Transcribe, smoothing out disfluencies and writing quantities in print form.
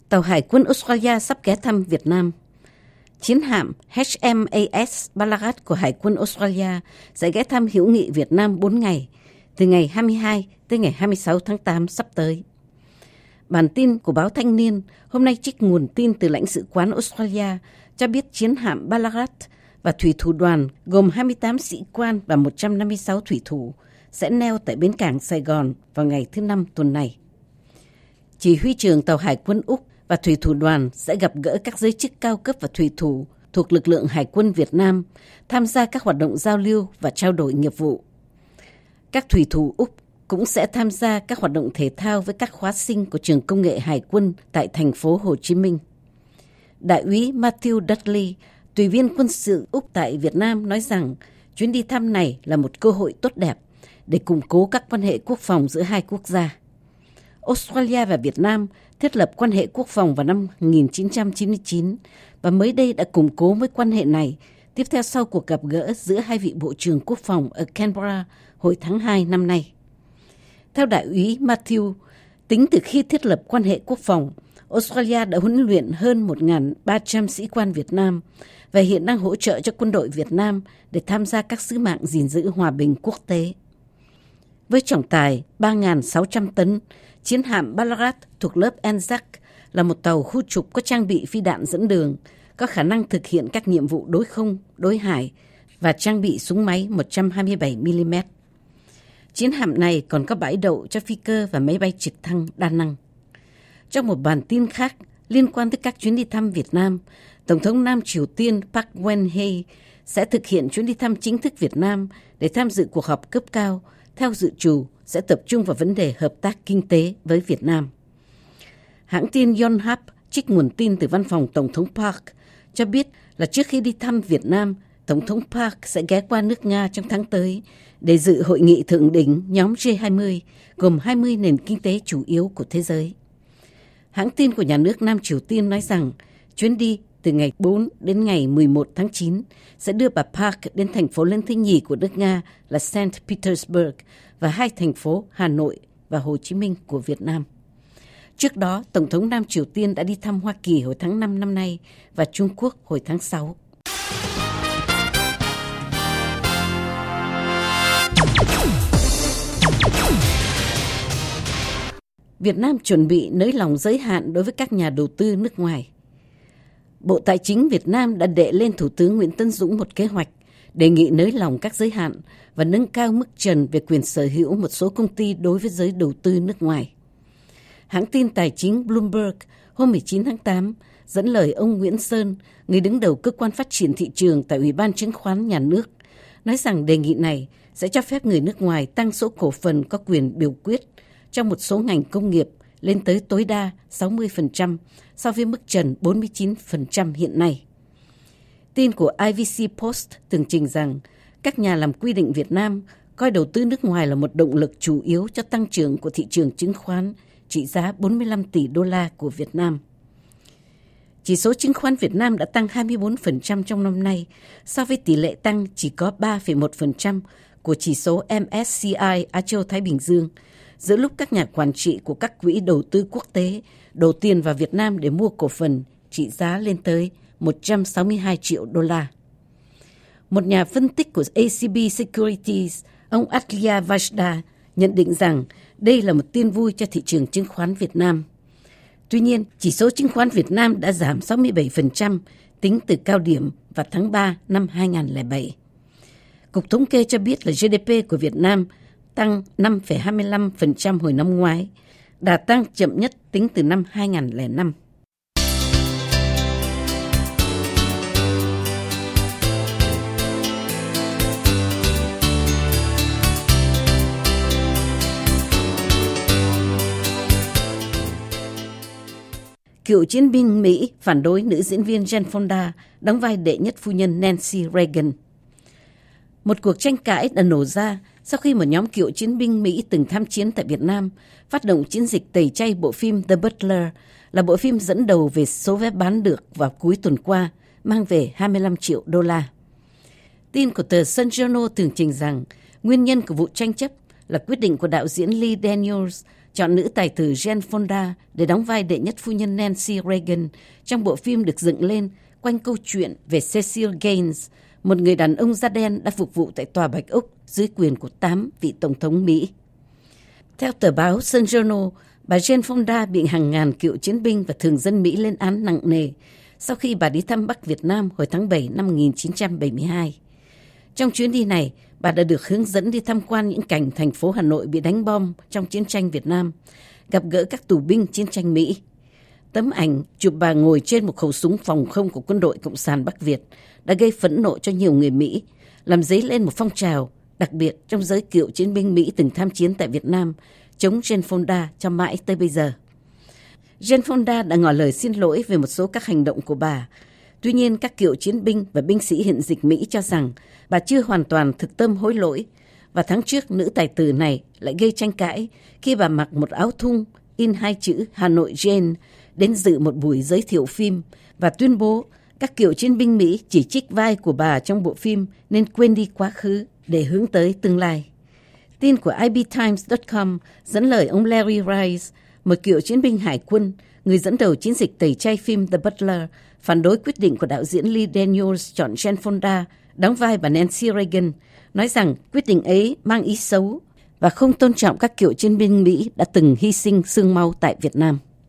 tàu hải quân Australia sắp ghé thăm Việt Nam. Chiến hạm HMAS Ballarat của Hải quân Australia sẽ ghé thăm hữu nghị Việt Nam 4 ngày, từ ngày 22 tới ngày 26 tháng 8 sắp tới. Bản tin của báo Thanh niên hôm nay trích nguồn tin từ lãnh sự quán Australia cho biết chiến hạm Ballarat và thủy thủ đoàn gồm 28 sĩ quan và 156 thủy thủ sẽ neo tại bến cảng Sài Gòn vào ngày thứ Năm tuần này. Chỉ huy trưởng tàu hải quân Úc và thủy thủ đoàn sẽ gặp gỡ các giới chức cao cấp và thủy thủ thuộc lực lượng Hải quân Việt Nam, tham gia các hoạt động giao lưu và trao đổi nghiệp vụ. Các thủy thủ Úc cũng sẽ tham gia các hoạt động thể thao với các khóa sinh của trường công nghệ Hải quân tại thành phố Hồ Chí Minh. Đại úy Matthew Dudley, tùy viên quân sự Úc tại Việt Nam nói rằng chuyến đi thăm này là một cơ hội tốt đẹp để củng cố các quan hệ quốc phòng giữa hai quốc gia. Australia và Việt Nam thiết lập quan hệ quốc phòng vào năm 1999 và mới đây đã củng cố mối quan hệ này tiếp theo sau cuộc gặp gỡ giữa hai vị bộ trưởng quốc phòng ở Canberra hồi tháng 2 năm nay. Theo đại úy Matthew, tính từ khi thiết lập quan hệ quốc phòng, Australia đã huấn luyện hơn 1.300 sĩ quan Việt Nam và hiện đang hỗ trợ cho quân đội Việt Nam để tham gia các sứ mạng gìn giữ hòa bình quốc tế. Với trọng tải 3.600 tấn, chiến hạm Ballarat thuộc lớp Anzac là một tàu khu trục có trang bị phi đạn dẫn đường, có khả năng thực hiện các nhiệm vụ đối không, đối hải và trang bị súng máy 127mm. Chiến hạm này còn có bãi đậu cho phi cơ và máy bay trực thăng đa năng. Trong một bản tin khác liên quan tới các chuyến đi thăm Việt Nam, Tổng thống Nam Triều Tiên Park Geun-hye sẽ thực hiện chuyến đi thăm chính thức Việt Nam để tham dự cuộc họp cấp cao, theo dự trù sẽ tập trung vào vấn đề hợp tác kinh tế với Việt Nam. Hãng tin Yonhap trích nguồn tin từ văn phòng Tổng thống Park cho biết là trước khi đi thăm Việt Nam, Tổng thống Park sẽ ghé qua nước Nga trong tháng tới để dự hội nghị thượng đỉnh nhóm G20 gồm 20 nền kinh tế chủ yếu của thế giới. Hãng tin của nhà nước Nam Triều Tiên nói rằng chuyến đi từ ngày 4 đến ngày 11 tháng 9 sẽ đưa bà Park đến thành phố lớn thứ nhì của nước Nga là Saint Petersburg và hai thành phố Hà Nội và Hồ Chí Minh của Việt Nam. Trước đó, Tổng thống Nam Triều Tiên đã đi thăm Hoa Kỳ hồi tháng 5 năm nay và Trung Quốc hồi tháng 6. Việt Nam chuẩn bị nới lỏng giới hạn đối với các nhà đầu tư nước ngoài. Bộ Tài chính Việt Nam đã đệ lên Thủ tướng Nguyễn Tấn Dũng một kế hoạch đề nghị nới lỏng các giới hạn và nâng cao mức trần về quyền sở hữu một số công ty đối với giới đầu tư nước ngoài. Hãng tin tài chính Bloomberg hôm 19 tháng 8 dẫn lời ông Nguyễn Sơn, người đứng đầu cơ quan phát triển thị trường tại Ủy ban Chứng khoán Nhà nước, nói rằng đề nghị này sẽ cho phép người nước ngoài tăng số cổ phần có quyền biểu quyết trong một số ngành công nghiệp lên tới tối đa 60% so với mức trần 49% hiện nay. Tin của IVC Post tường trình rằng các nhà làm quy định Việt Nam coi đầu tư nước ngoài là một động lực chủ yếu cho tăng trưởng của thị trường chứng khoán trị giá 45 tỷ đô la của Việt Nam. Chỉ số chứng khoán Việt Nam đã tăng 24% trong năm nay so với tỷ lệ tăng chỉ có 3,1% của chỉ số MSCI Á Châu Thái Bình Dương, giữa lúc các nhà quản trị của các quỹ đầu tư quốc tế đổ tiền vào Việt Nam để mua cổ phần trị giá lên tới 162 triệu đô la. Một nhà phân tích của ACB Securities, ông Atliya Vajda, nhận định rằng đây là một tin vui cho thị trường chứng khoán Việt Nam. Tuy nhiên, chỉ số chứng khoán Việt Nam đã giảm 67% tính từ cao điểm vào tháng 3 năm 2007. Cục Thống kê cho biết là GDP của Việt Nam tăng 5,25% hồi năm ngoái, đà tăng chậm nhất tính từ năm 2005. Cựu chiến binh Mỹ phản đối nữ diễn viên Jane Fonda đóng vai đệ nhất phu nhân Nancy Reagan. Một cuộc tranh cãi đã nổ ra sau khi một nhóm cựu chiến binh Mỹ từng tham chiến tại Việt Nam phát động chiến dịch tẩy chay bộ phim The Butler, là bộ phim dẫn đầu về số vé bán được vào cuối tuần qua, mang về 25 triệu đô la. Tin của tờ Sun Journal tường trình rằng nguyên nhân của vụ tranh chấp là quyết định của đạo diễn Lee Daniels chọn nữ tài tử Jane Fonda để đóng vai đệ nhất phu nhân Nancy Reagan trong bộ phim được dựng lên quanh câu chuyện về Cecil Gaines, một người đàn ông da đen đã phục vụ tại Tòa Bạch Ốc dưới quyền của 8 vị Tổng thống Mỹ. Theo tờ báo Sun Journal, bà Jane Fonda bị hàng ngàn cựu chiến binh và thường dân Mỹ lên án nặng nề sau khi bà đi thăm Bắc Việt Nam hồi tháng 7 năm 1972. Trong chuyến đi này, bà đã được hướng dẫn đi tham quan những cảnh thành phố Hà Nội bị đánh bom trong chiến tranh Việt Nam, gặp gỡ các tù binh chiến tranh Mỹ. Tấm ảnh chụp bà ngồi trên một khẩu súng phòng không của quân đội Cộng sản Bắc Việt đã gây phẫn nộ cho nhiều người Mỹ, làm dấy lên một phong trào, đặc biệt trong giới cựu chiến binh Mỹ từng tham chiến tại Việt Nam, chống Jane Fonda cho mãi tới bây giờ. Jane Fonda đã ngỏ lời xin lỗi về một số các hành động của bà. Tuy nhiên, các cựu chiến binh và binh sĩ hiện dịch Mỹ cho rằng bà chưa hoàn toàn thực tâm hối lỗi. Và tháng trước, nữ tài tử này lại gây tranh cãi khi bà mặc một áo thun in 2 chữ Hà Nội Jane đến dự một buổi giới thiệu phim và tuyên bố các cựu chiến binh Mỹ chỉ trích vai của bà trong bộ phim nên quên đi quá khứ để hướng tới tương lai. Tin của ibtimes.com dẫn lời ông Larry Rice, một cựu chiến binh hải quân, người dẫn đầu chiến dịch tẩy chay phim The Butler, phản đối quyết định của đạo diễn Lee Daniels chọn Jane Fonda đóng vai bà Nancy Reagan, nói rằng quyết định ấy mang ý xấu và không tôn trọng các cựu chiến binh Mỹ đã từng hy sinh xương máu tại Việt Nam.